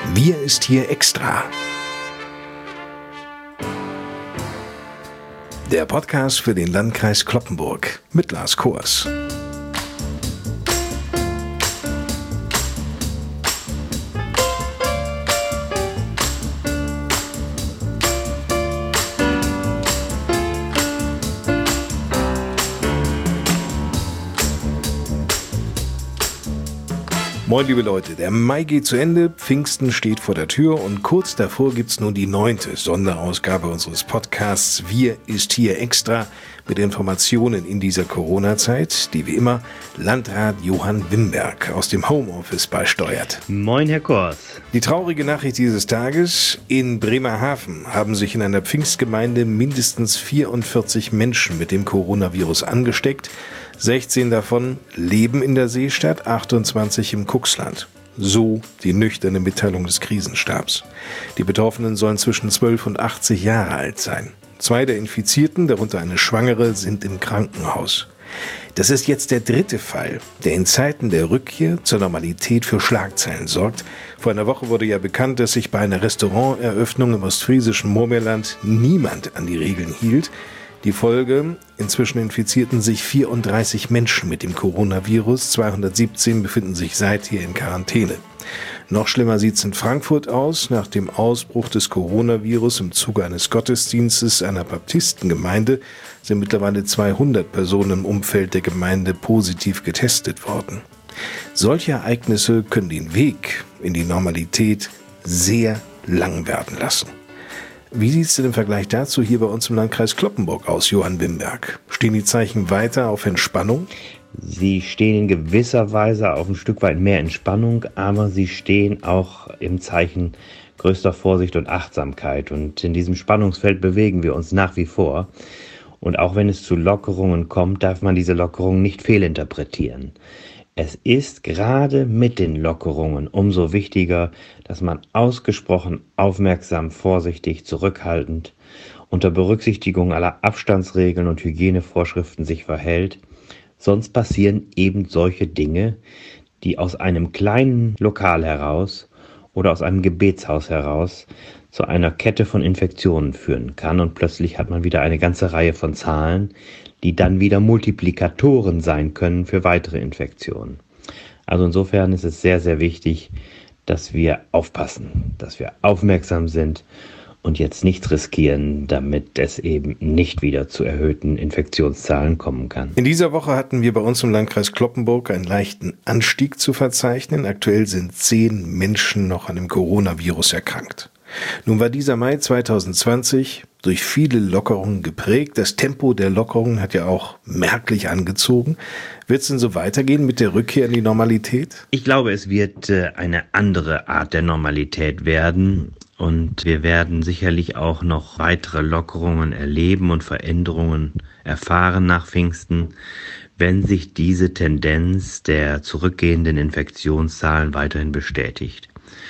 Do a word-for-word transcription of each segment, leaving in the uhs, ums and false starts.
Wir ist hier extra. Der Podcast für den Landkreis Cloppenburg mit Lars Kors. Moin liebe Leute, der Mai geht zu Ende, Pfingsten steht vor der Tür und kurz davor gibt's nun die neunte Sonderausgabe unseres Podcasts Wir ist hier extra mit Informationen in dieser Corona-Zeit, die wie immer Landrat Johann Wimberg aus dem Homeoffice beisteuert. Moin Herr Kors. Die traurige Nachricht dieses Tages: In Bremerhaven haben sich in einer Pfingstgemeinde mindestens vierundvierzig Menschen mit dem Coronavirus angesteckt. sechzehn davon leben in der Seestadt, achtundzwanzig im Cuxland. So die nüchterne Mitteilung des Krisenstabs. Die Betroffenen sollen zwischen zwölf und achtzig Jahre alt sein. Zwei der Infizierten, darunter eine Schwangere, sind im Krankenhaus. Das ist jetzt der dritte Fall, der in Zeiten der Rückkehr zur Normalität für Schlagzeilen sorgt. Vor einer Woche wurde ja bekannt, dass sich bei einer Restauranteröffnung im ostfriesischen Moormeerland niemand an die Regeln hielt. Die Folge: inzwischen infizierten sich vierunddreißig Menschen mit dem Coronavirus, zweihundertsiebzehn befinden sich seither in Quarantäne. Noch schlimmer sieht's in Frankfurt aus. Nach dem Ausbruch des Coronavirus im Zuge eines Gottesdienstes einer Baptistengemeinde sind mittlerweile zweihundert Personen im Umfeld der Gemeinde positiv getestet worden. Solche Ereignisse können den Weg in die Normalität sehr lang werden lassen. Wie sieht es denn im Vergleich dazu hier bei uns im Landkreis Cloppenburg aus, Johann Wimberg? Stehen die Zeichen weiter auf Entspannung? Sie stehen in gewisser Weise auf ein Stück weit mehr Entspannung, aber sie stehen auch im Zeichen größter Vorsicht und Achtsamkeit. Und in diesem Spannungsfeld bewegen wir uns nach wie vor. Und auch wenn es zu Lockerungen kommt, darf man diese Lockerungen nicht fehlinterpretieren. Es ist gerade mit den Lockerungen umso wichtiger, dass man ausgesprochen aufmerksam, vorsichtig, zurückhaltend, unter Berücksichtigung aller Abstandsregeln und Hygienevorschriften sich verhält. Sonst passieren eben solche Dinge, die aus einem kleinen Lokal heraus oder aus einem Gebetshaus heraus zu einer Kette von Infektionen führen kann. Und plötzlich hat man wieder eine ganze Reihe von Zahlen, die dann wieder Multiplikatoren sein können für weitere Infektionen. Also insofern ist es sehr, sehr wichtig, dass wir aufpassen, dass wir aufmerksam sind und jetzt nichts riskieren, damit es eben nicht wieder zu erhöhten Infektionszahlen kommen kann. In dieser Woche hatten wir bei uns im Landkreis Cloppenburg einen leichten Anstieg zu verzeichnen. Aktuell sind zehn Menschen noch an dem Coronavirus erkrankt. Nun war dieser Mai zweitausendzwanzig durch viele Lockerungen geprägt. Das Tempo der Lockerungen hat ja auch merklich angezogen. Wird es denn so weitergehen mit der Rückkehr in die Normalität? Ich glaube, es wird eine andere Art der Normalität werden. Und wir werden sicherlich auch noch weitere Lockerungen erleben und Veränderungen erfahren nach Pfingsten, wenn sich diese Tendenz der zurückgehenden Infektionszahlen weiterhin bestätigt.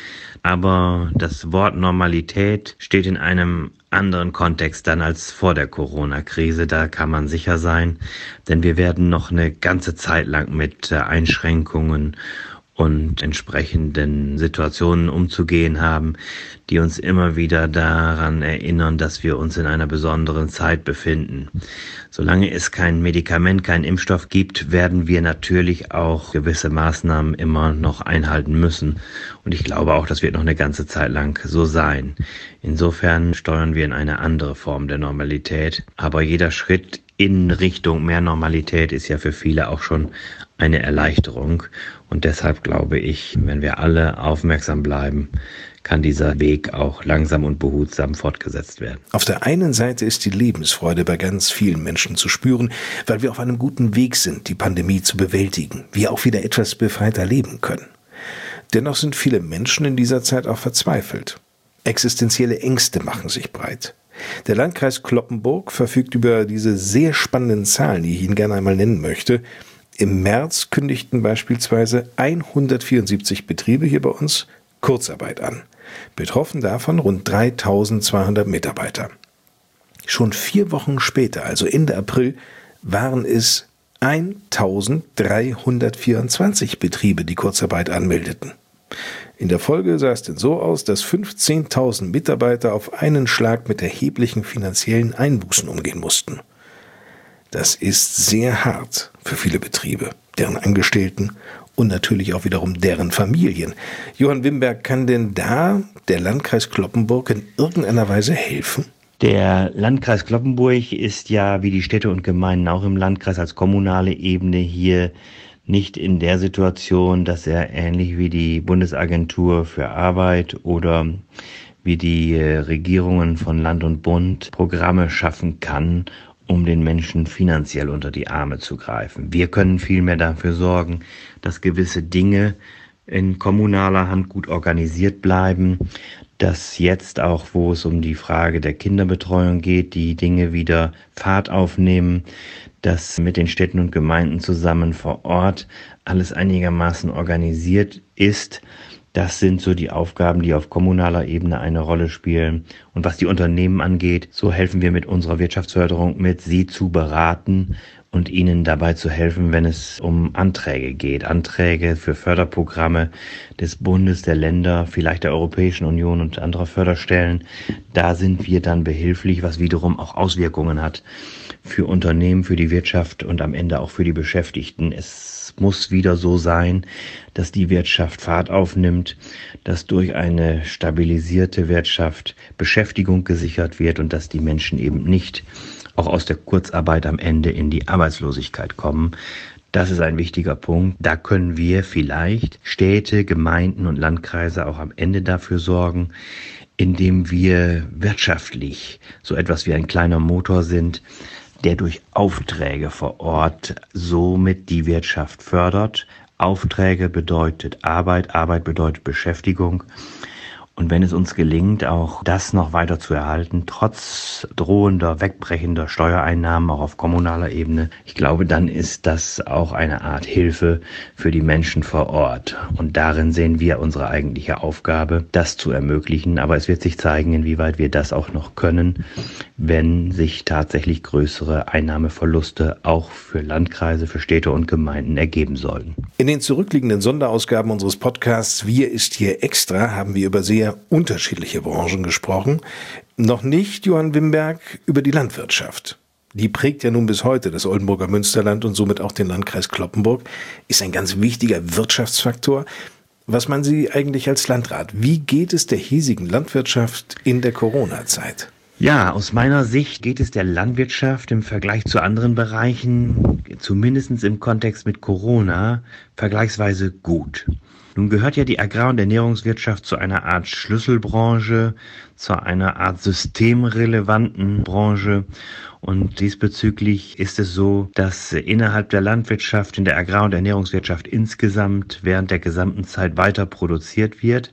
Aber das Wort Normalität steht in einem anderen Kontext dann als vor der Corona-Krise. Da kann man sicher sein, denn wir werden noch eine ganze Zeit lang mit Einschränkungen und entsprechenden Situationen umzugehen haben, die uns immer wieder daran erinnern, dass wir uns in einer besonderen Zeit befinden. Solange es kein Medikament, keinen Impfstoff gibt, werden wir natürlich auch gewisse Maßnahmen immer noch einhalten müssen. Und ich glaube auch, das wird noch eine ganze Zeit lang so sein. Insofern steuern wir in eine andere Form der Normalität. Aber jeder Schritt in Richtung mehr Normalität ist ja für viele auch schon eine Erleichterung. Und deshalb glaube ich, wenn wir alle aufmerksam bleiben, kann dieser Weg auch langsam und behutsam fortgesetzt werden. Auf der einen Seite ist die Lebensfreude bei ganz vielen Menschen zu spüren, weil wir auf einem guten Weg sind, die Pandemie zu bewältigen, wir auch wieder etwas befreiter leben können. Dennoch sind viele Menschen in dieser Zeit auch verzweifelt. Existenzielle Ängste machen sich breit. Der Landkreis Cloppenburg verfügt über diese sehr spannenden Zahlen, die ich Ihnen gerne einmal nennen möchte. Im März kündigten beispielsweise hundertvierundsiebzig Betriebe hier bei uns Kurzarbeit an. Betroffen davon rund dreitausendzweihundert Mitarbeiter. Schon vier Wochen später, also Ende April, waren es eintausenddreihundertvierundzwanzig Betriebe, die Kurzarbeit anmeldeten. In der Folge sah es denn so aus, dass fünfzehntausend Mitarbeiter auf einen Schlag mit erheblichen finanziellen Einbußen umgehen mussten. Das ist sehr hart für viele Betriebe, deren Angestellten und natürlich auch wiederum deren Familien. Johann Wimberg, kann denn da der Landkreis Cloppenburg in irgendeiner Weise helfen? Der Landkreis Cloppenburg ist ja wie die Städte und Gemeinden auch im Landkreis als kommunale Ebene hier nicht in der Situation, dass er ähnlich wie die Bundesagentur für Arbeit oder wie die Regierungen von Land und Bund Programme schaffen kann, um den Menschen finanziell unter die Arme zu greifen. Wir können vielmehr dafür sorgen, dass gewisse Dinge in kommunaler Hand gut organisiert bleiben, dass jetzt auch, wo es um die Frage der Kinderbetreuung geht, die Dinge wieder Fahrt aufnehmen, dass mit den Städten und Gemeinden zusammen vor Ort alles einigermaßen organisiert ist. Das sind so die Aufgaben, die auf kommunaler Ebene eine Rolle spielen. Und was die Unternehmen angeht, so helfen wir mit unserer Wirtschaftsförderung mit, sie zu beraten und ihnen dabei zu helfen, wenn es um Anträge geht. Anträge für Förderprogramme des Bundes, der Länder, vielleicht der Europäischen Union und anderer Förderstellen. Da sind wir dann behilflich, was wiederum auch Auswirkungen hat für Unternehmen, für die Wirtschaft und am Ende auch für die Beschäftigten. Es muss wieder so sein, dass die Wirtschaft Fahrt aufnimmt, dass durch eine stabilisierte Wirtschaft Beschäftigung gesichert wird und dass die Menschen eben nicht auch aus der Kurzarbeit am Ende in die Arbeitslosigkeit kommen. Das ist ein wichtiger Punkt. Da können wir vielleicht Städte, Gemeinden und Landkreise auch am Ende dafür sorgen, indem wir wirtschaftlich so etwas wie ein kleiner Motor sind, der durch Aufträge vor Ort somit die Wirtschaft fördert. Aufträge bedeutet Arbeit, Arbeit bedeutet Beschäftigung. Und wenn es uns gelingt, auch das noch weiter zu erhalten, trotz drohender, wegbrechender Steuereinnahmen auch auf kommunaler Ebene, ich glaube, dann ist das auch eine Art Hilfe für die Menschen vor Ort. Und darin sehen wir unsere eigentliche Aufgabe, das zu ermöglichen. Aber es wird sich zeigen, inwieweit wir das auch noch können, wenn sich tatsächlich größere Einnahmeverluste auch für Landkreise, für Städte und Gemeinden ergeben sollen. In den zurückliegenden Sonderausgaben unseres Podcasts Wir ist hier extra haben wir über sehr unterschiedliche Branchen gesprochen. Noch nicht, Johann Wimberg, über die Landwirtschaft. Die prägt ja nun bis heute das Oldenburger Münsterland und somit auch den Landkreis Cloppenburg, ist ein ganz wichtiger Wirtschaftsfaktor. Was meinen Sie eigentlich als Landrat? Wie geht es der hiesigen Landwirtschaft in der Corona-Zeit? Ja, aus meiner Sicht geht es der Landwirtschaft im Vergleich zu anderen Bereichen, zumindest im Kontext mit Corona, vergleichsweise gut. Nun gehört ja die Agrar- und Ernährungswirtschaft zu einer Art Schlüsselbranche, zu einer Art systemrelevanten Branche. Und diesbezüglich ist es so, dass innerhalb der Landwirtschaft, in der Agrar- und Ernährungswirtschaft insgesamt während der gesamten Zeit weiter produziert wird,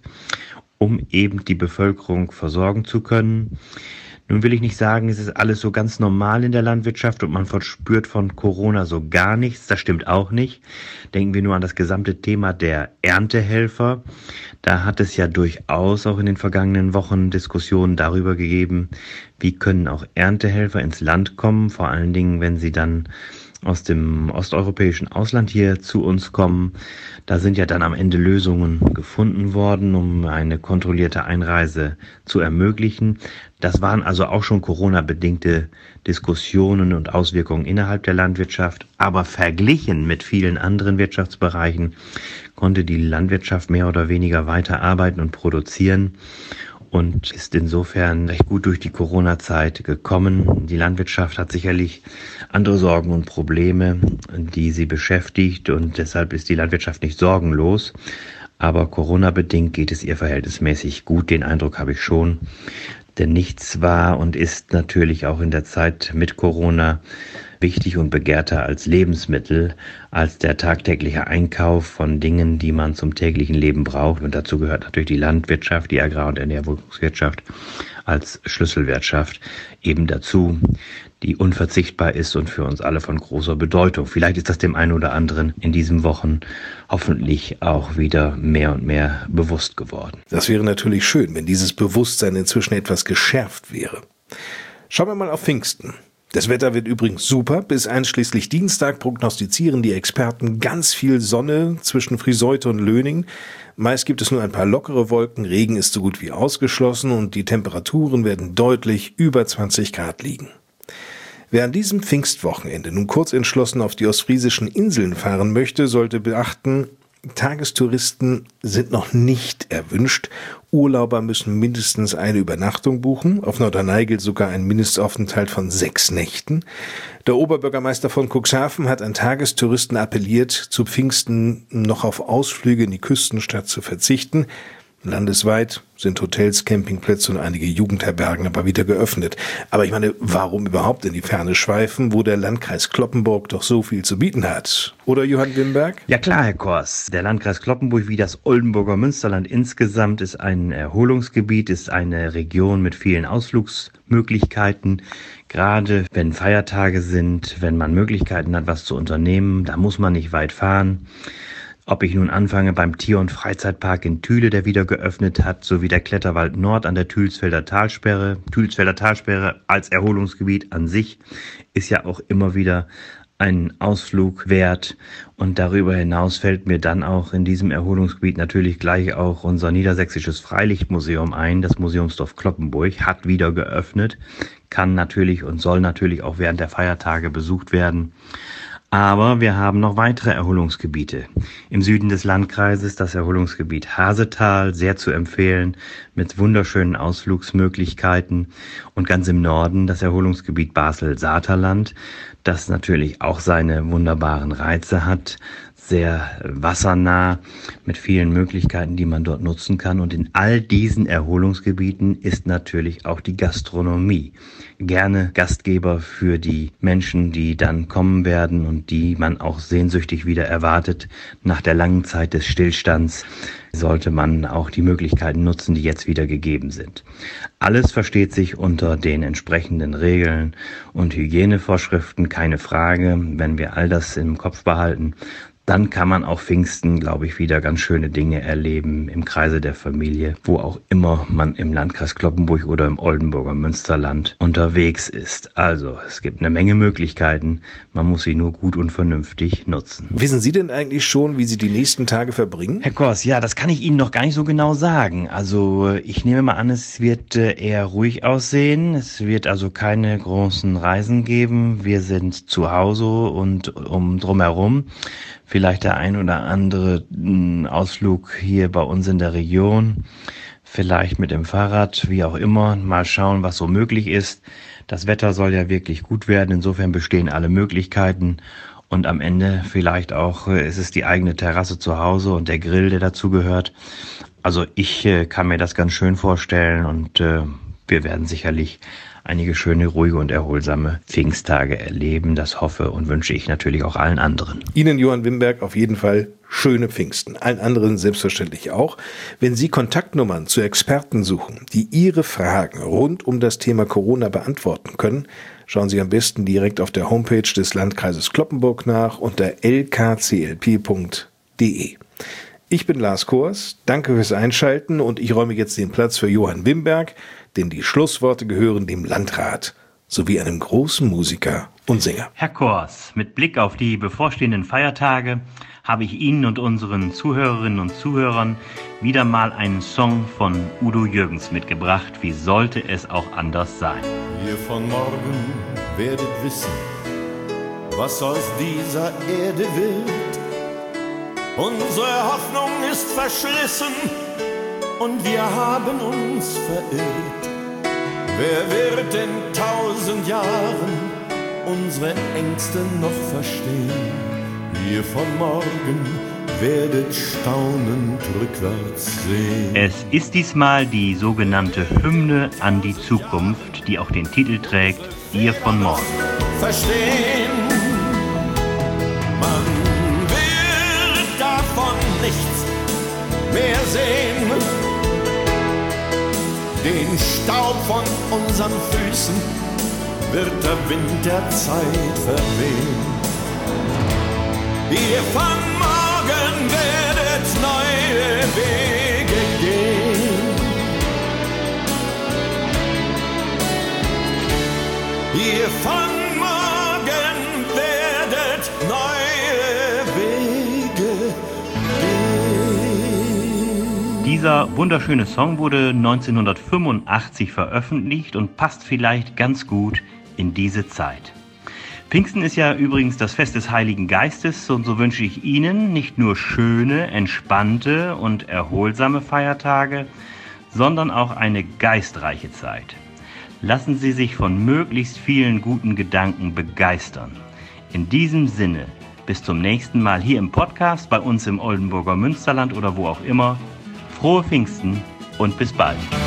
um eben die Bevölkerung versorgen zu können. Nun will ich nicht sagen, es ist alles so ganz normal in der Landwirtschaft und man verspürt von Corona so gar nichts. Das stimmt auch nicht. Denken wir nur an das gesamte Thema der Erntehelfer. Da hat es ja durchaus auch in den vergangenen Wochen Diskussionen darüber gegeben, wie können auch Erntehelfer ins Land kommen, vor allen Dingen, wenn sie dann aus dem osteuropäischen Ausland hier zu uns kommen. Da sind ja dann am Ende Lösungen gefunden worden, um eine kontrollierte Einreise zu ermöglichen. Das waren also auch schon Corona-bedingte Diskussionen und Auswirkungen innerhalb der Landwirtschaft. Aber verglichen mit vielen anderen Wirtschaftsbereichen konnte die Landwirtschaft mehr oder weniger weiter arbeiten und produzieren und ist insofern recht gut durch die Corona-Zeit gekommen. Die Landwirtschaft hat sicherlich andere Sorgen und Probleme, die sie beschäftigt, und deshalb ist die Landwirtschaft nicht sorgenlos. Aber Corona-bedingt geht es ihr verhältnismäßig gut, den Eindruck habe ich schon. Denn nichts war und ist natürlich auch in der Zeit mit Corona wichtig und begehrter als Lebensmittel, als der tagtägliche Einkauf von Dingen, die man zum täglichen Leben braucht. Und dazu gehört natürlich die Landwirtschaft, die Agrar- und Ernährungswirtschaft als Schlüsselwirtschaft eben dazu, die unverzichtbar ist und für uns alle von großer Bedeutung. Vielleicht ist das dem einen oder anderen in diesen Wochen hoffentlich auch wieder mehr und mehr bewusst geworden. Das wäre natürlich schön, wenn dieses Bewusstsein inzwischen etwas geschärft wäre. Schauen wir mal auf Pfingsten. Das Wetter wird übrigens super. Bis einschließlich Dienstag prognostizieren die Experten ganz viel Sonne zwischen Friseute und Löning. Meist gibt es nur ein paar lockere Wolken, Regen ist so gut wie ausgeschlossen und die Temperaturen werden deutlich über zwanzig Grad liegen. Wer an diesem Pfingstwochenende nun kurz entschlossen auf die ostfriesischen Inseln fahren möchte, sollte beachten, Tagestouristen sind noch nicht erwünscht. Urlauber müssen mindestens eine Übernachtung buchen. Auf Norderney gilt sogar ein Mindestaufenthalt von sechs Nächten. Der Oberbürgermeister von Cuxhaven hat an Tagestouristen appelliert, zu Pfingsten noch auf Ausflüge in die Küstenstadt zu verzichten. Landesweit sind Hotels, Campingplätze und einige Jugendherbergen aber wieder geöffnet. Aber ich meine, warum überhaupt in die Ferne schweifen, wo der Landkreis Cloppenburg doch so viel zu bieten hat? Oder, Johann Wimberg? Ja klar, Herr Kors. Der Landkreis Cloppenburg wie das Oldenburger Münsterland insgesamt ist ein Erholungsgebiet, ist eine Region mit vielen Ausflugsmöglichkeiten. Gerade wenn Feiertage sind, wenn man Möglichkeiten hat, was zu unternehmen, da muss man nicht weit fahren. Ob ich nun anfange beim Tier- und Freizeitpark in Thüle, der wieder geöffnet hat, sowie der Kletterwald Nord an der Thülsfelder Talsperre. Thülsfelder Talsperre als Erholungsgebiet an sich ist ja auch immer wieder ein Ausflug wert. Und darüber hinaus fällt mir dann auch in diesem Erholungsgebiet natürlich gleich auch unser Niedersächsisches Freilichtmuseum ein. Das Museumsdorf Cloppenburg hat wieder geöffnet, kann natürlich und soll natürlich auch während der Feiertage besucht werden. Aber wir haben noch weitere Erholungsgebiete. Im Süden des Landkreises das Erholungsgebiet Hasetal, sehr zu empfehlen, mit wunderschönen Ausflugsmöglichkeiten. Und ganz im Norden das Erholungsgebiet Basel-Saterland, das natürlich auch seine wunderbaren Reize hat, sehr wassernah, mit vielen Möglichkeiten, die man dort nutzen kann. Und in all diesen Erholungsgebieten ist natürlich auch die Gastronomie gerne Gastgeber für die Menschen, die dann kommen werden und die man auch sehnsüchtig wieder erwartet. Nach der langen Zeit des Stillstands sollte man auch die Möglichkeiten nutzen, die jetzt wieder gegeben sind. Alles versteht sich unter den entsprechenden Regeln und Hygienevorschriften, keine Frage. Wenn wir all das im Kopf behalten, dann kann man auch Pfingsten, glaube ich, wieder ganz schöne Dinge erleben im Kreise der Familie, wo auch immer man im Landkreis Cloppenburg oder im Oldenburger Münsterland unterwegs ist. Also, es gibt eine Menge Möglichkeiten, man muss sie nur gut und vernünftig nutzen. Wissen Sie denn eigentlich schon, wie Sie die nächsten Tage verbringen? Herr Kors, ja, das kann ich Ihnen noch gar nicht so genau sagen. Also, ich nehme mal an, es wird eher ruhig aussehen. Es wird also keine großen Reisen geben. Wir sind zu Hause und um drumherum. Vielleicht der ein oder andere Ausflug hier bei uns in der Region, vielleicht mit dem Fahrrad, wie auch immer. Mal schauen, was so möglich ist. Das Wetter soll ja wirklich gut werden, insofern bestehen alle Möglichkeiten. Und am Ende vielleicht auch ist es die eigene Terrasse zu Hause und der Grill, der dazugehört. Also ich äh, kann mir das ganz schön vorstellen und äh, wir werden sicherlich einige schöne, ruhige und erholsame Pfingsttage erleben. Das hoffe und wünsche ich natürlich auch allen anderen. Ihnen, Johann Wimberg, auf jeden Fall schöne Pfingsten. Allen anderen selbstverständlich auch. Wenn Sie Kontaktnummern zu Experten suchen, die Ihre Fragen rund um das Thema Corona beantworten können, schauen Sie am besten direkt auf der Homepage des Landkreises Cloppenburg nach unter l k c l p punkt d e. Ich bin Lars Kors, danke fürs Einschalten und ich räume jetzt den Platz für Johann Wimberg, denn die Schlussworte gehören dem Landrat sowie einem großen Musiker und Sänger. Herr Kors, mit Blick auf die bevorstehenden Feiertage habe ich Ihnen und unseren Zuhörerinnen und Zuhörern wieder mal einen Song von Udo Jürgens mitgebracht. Wie sollte es auch anders sein? Ihr von morgen werdet wissen, was aus dieser Erde wird. Unsere Hoffnung ist verschlissen und wir haben uns verirrt. Wer wird in tausend Jahren unsere Ängste noch verstehen? Ihr von morgen werdet staunend rückwärts sehen. Es ist diesmal die sogenannte Hymne an die Zukunft, die auch den Titel trägt, Ihr von morgen. Verstehen, man will davon nichts mehr sehen. Den Staub von unseren Füßen wird der Wind der Zeit verwehen. Ihr von morgen werdet neue Wege gehen. Ihr von Dieser wunderschöne Song wurde neunzehnhundertfünfundachtzig veröffentlicht und passt vielleicht ganz gut in diese Zeit. Pfingsten ist ja übrigens das Fest des Heiligen Geistes und so wünsche ich Ihnen nicht nur schöne, entspannte und erholsame Feiertage, sondern auch eine geistreiche Zeit. Lassen Sie sich von möglichst vielen guten Gedanken begeistern. In diesem Sinne, bis zum nächsten Mal hier im Podcast, bei uns im Oldenburger Münsterland oder wo auch immer. Frohe Pfingsten und bis bald.